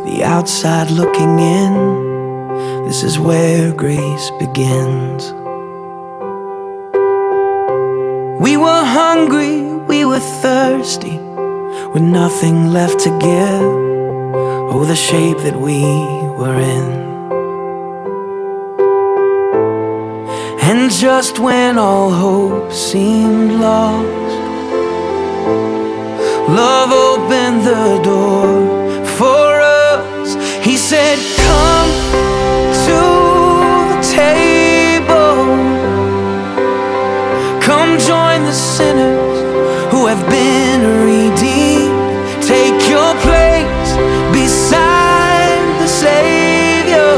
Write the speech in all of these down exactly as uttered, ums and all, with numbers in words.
the outside looking in. This is where grace begins. We were hungry, we were thirsty, with nothing left to give. Oh, the shape that we were in. And just when all hope seemed lost, love opened the door for us. He said, come to the table. Come join the sinners who have been redeemed. Take your place beside the Savior.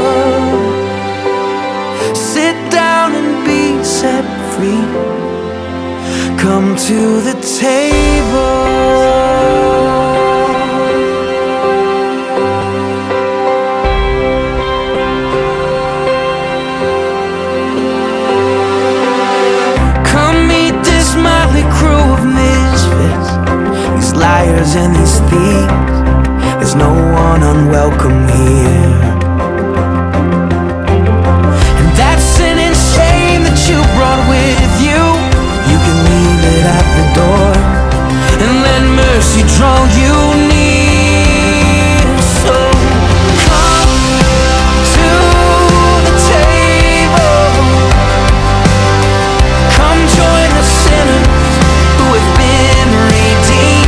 Sit down and be set free. Come to the table. Liars and these thieves, there's no one unwelcome here. And that sin and shame that you brought with you, you can leave it at the door and let mercy draw you near. So come to the table. Come join the sinners who have been redeemed.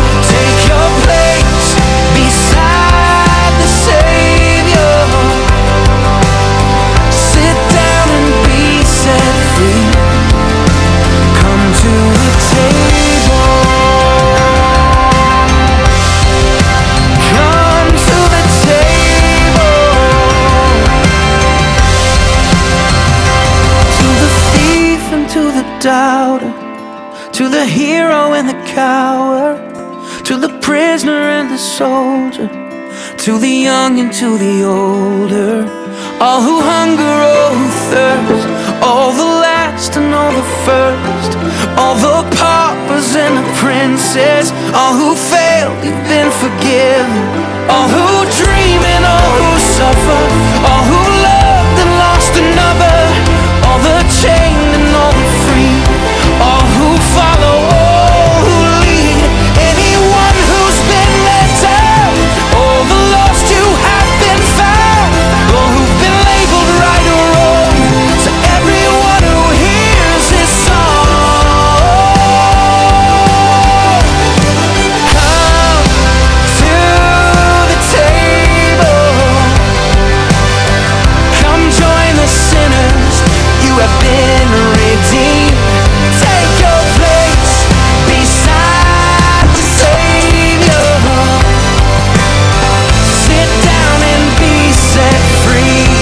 Doubter, to the hero and the coward, to the prisoner and the soldier, to the young and to the older, all who hunger, all who thirst, all the last and all the first, all the paupers and the princes, all who failed, you've been forgiven, all who dream and all who suffer, all who loved and lost another, all the chained and all the free, all who follow, all who lead, anyone who's been let down, all the lost who have been found, all who've been labeled right or wrong, to everyone who hears this song. Come to the table. Come join the sinners, you have been redeemed. Take your place beside the Savior. Sit down and be set free.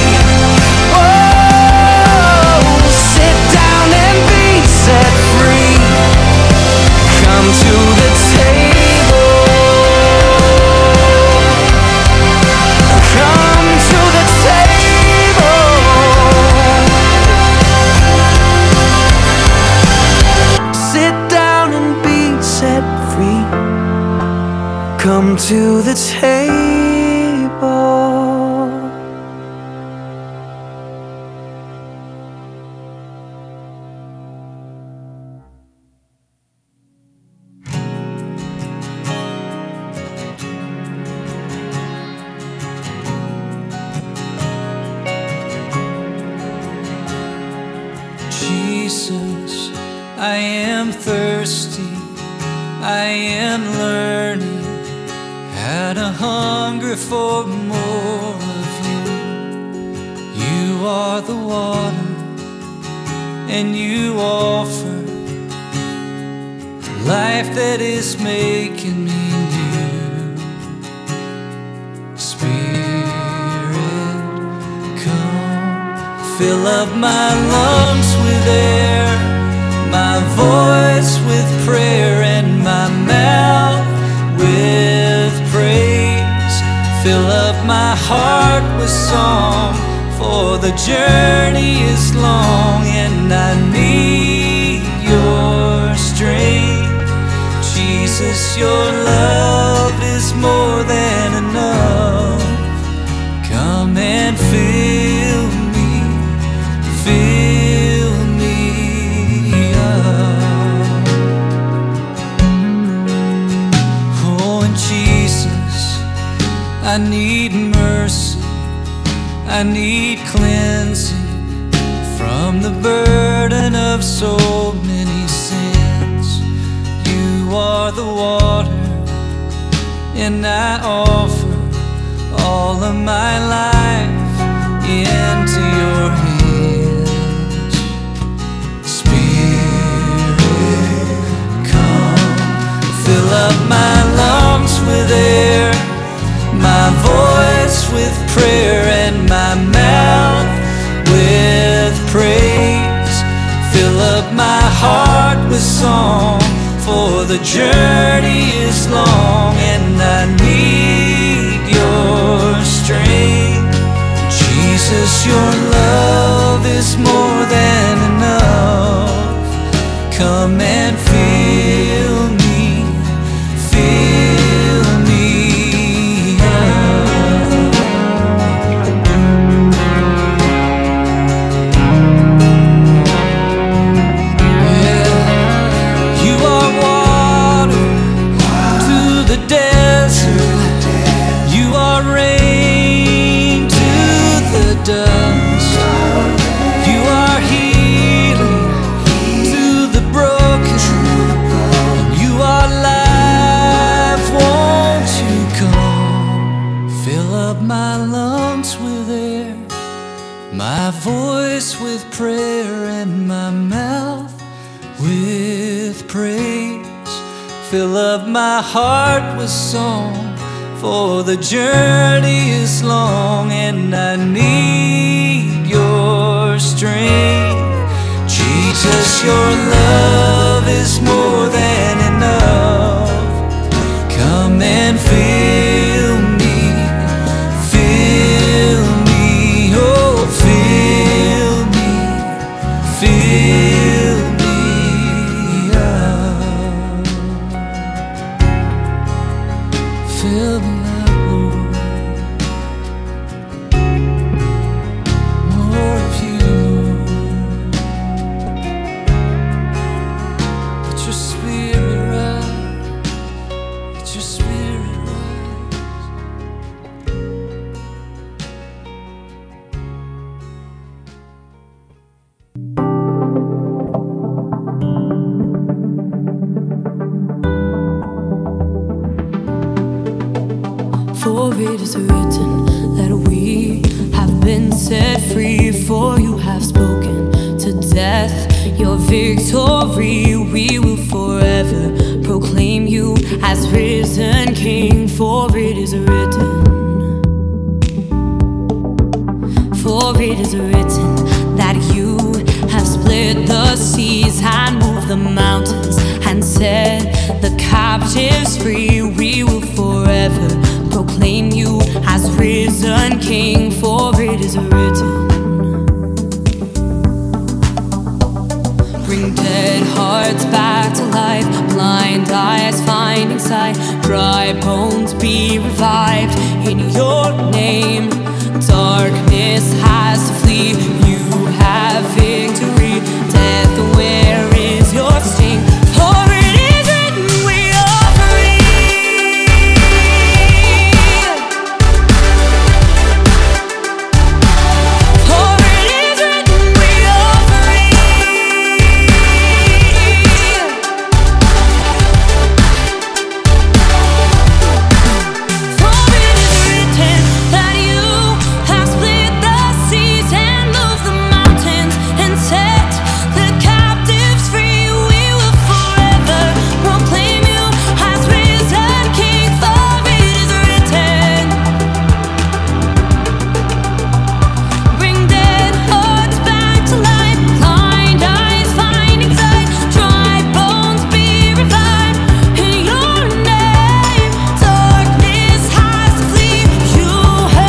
Oh, sit down and be set free. Come to the table. Come to the table. Sit down and be set free. Come to the table. Jesus, I am thirsty, I am learning how to hunger for more of you. You are the water, and you offer life that is making me new. Spirit, come, fill up my lungs with air, my voice with prayer, and my mouth with praise. Fill up my heart with song, for the journey is long, and I need your strength. Jesus, your love is more than enough. need mercy, I need cleansing from the burden of so many sins. You are the water, and I offer all of my life into your hands. Spirit, come, fill up my lungs with air, my voice with prayer, and my mouth with praise. Fill up my heart with song, for the journey is long, and I need your strength. Jesus, your love is more than enough. Come and fill me, fill me up. Yeah, you are water to the desert. You are rain to the dust. You are healing to the broken. You are life, won't you come? Fill up my lungs with air, my voice with prayer, and my mouth with praise. Fill up my heart with song, for the journey is long, and I need your strength. Jesus, your love is more than enough. Come and fill me, fill me, oh, fill me, fill me up. Fill me up, Lord. More of you. Let your spirit rise. Let your spirit rise. For it is written that we have been set free, for you have spoken to death your victory. We will forever proclaim you as risen King, for it is written, for it is written that you have split the seas and moved the mountains and set the captives free. We will forever proclaim you as risen King, for it is written. Bring dead hearts back to life, blind eyes finding sight, dry bones be revived.